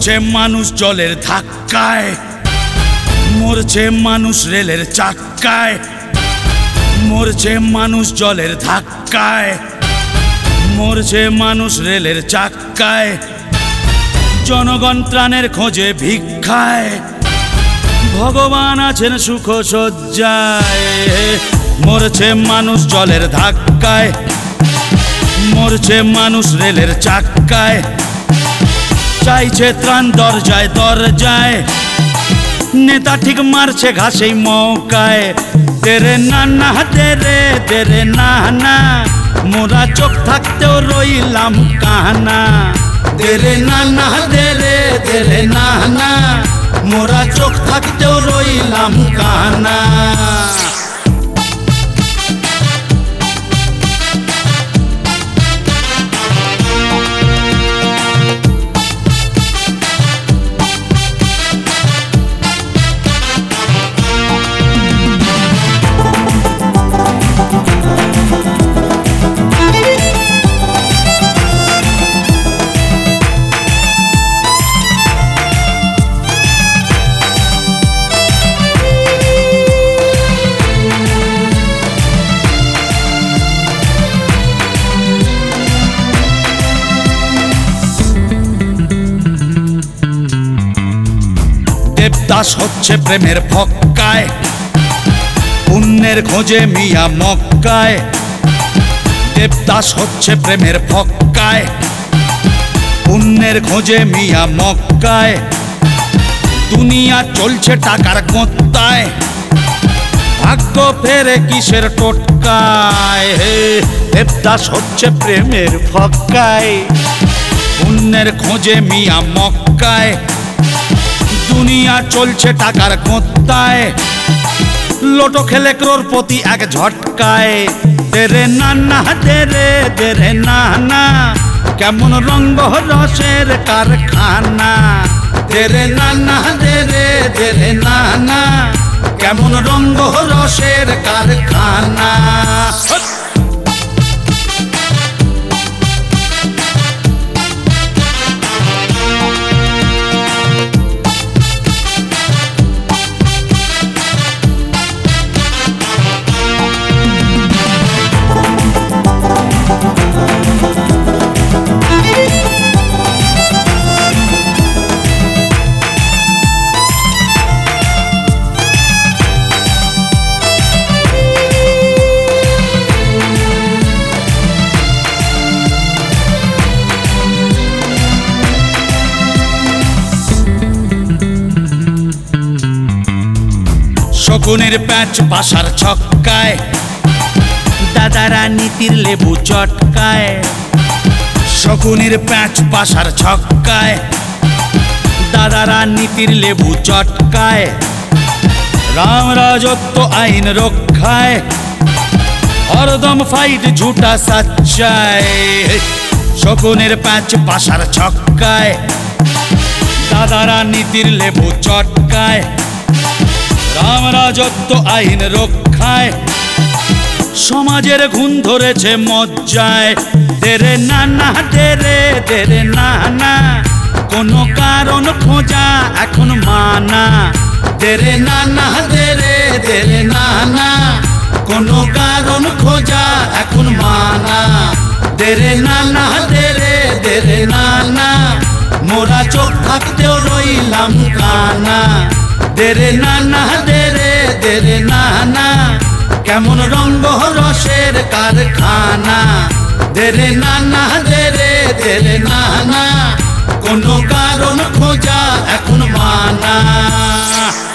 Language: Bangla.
মরছে মানুষ জলের ধাক্কায়, মরছে মানুষ রেলের চাক্কায়, মরছে মানুষ জলের ধাক্কায়, মরছে মানুষ রেলের চাক্কায়, জনগণ ত্রাণের খোঁজে ভিক্ষায়, ভগবান আছেন সুখ সজ্জায়। মরছে মানুষ জলের ধাক্কায়, মরছে মানুষ রেলের চাক্কায়, চাইছে ত্রাণ দরজায় দরজায়, নেতা ঠিক মারছে ঘাসেই মৌকায়। তেরে না না তেরে না না, মোরা চোখ থাকতেও রইলাম কানা। তেরে না না তেরে না না, মোরা চোখ থাকতেও রইলাম কানা। দেবদাস হচ্ছে প্রেমের ফক্কায়, পুণ্যের খোঁজে মিয়া মক্কায়। দেবদাস হচ্ছে প্রেমের ফক্কায়, পুণ্যের খোঁজে মিয়া মক্কায়। দুনিয়া চলছে টাকার গোত্তায়, ভাগ্য ফেরে কিসের টোটকায়। দেবদাস হচ্ছে প্রেমের ফক্কায়, পুণ্যের খোঁজে মিয়া মক্কায়। দুনিয়া চলছে টাকার গোত্তায়, লোটো খেলে ক্রোরপতি এক ঝটকায়। তেরে না না তেরে না না, কেমন রঙ্গ রসের কারখানা। তেরে না না তেরে না না, কেমন রঙ্গ রসের কারখানা। শকুনের প্যাঁচ বাসার ছক্কায়, দাদারা নীতির লেবু চটকায়। শকুনের প্যাঁচ বাসার ছক্কায়, দাদারা নীতির লেবু চটকায়। রাম রাজত্ব আইন রক্ষায়, হরদম ফাইট ঝুটা সাচ্চায়। শকুনের প্যাঁচ বাসার ছক্কায়, দাদারা নীতির লেবু চটকায়। রাম রাজত্ব আইন রক্ষায়, সমাজের ঘুণ ধরেছে মজ্জায়। তেরে না না তেরে না না, কোনো কারণ খোঁজা এখন মানা। তেরে না না তেরে না না, কোনো কারণ খোঁজা এখন মানা। তেরে না না তেরে না না, মোরা চোখ থাকতেও রইলাম কানা। তেরে না না তেরে না না, কেমন রঙ্গ রসের কারখানা। তেরে না না তেরে না না, কোনো কারণ খোঁজা এখন মানা।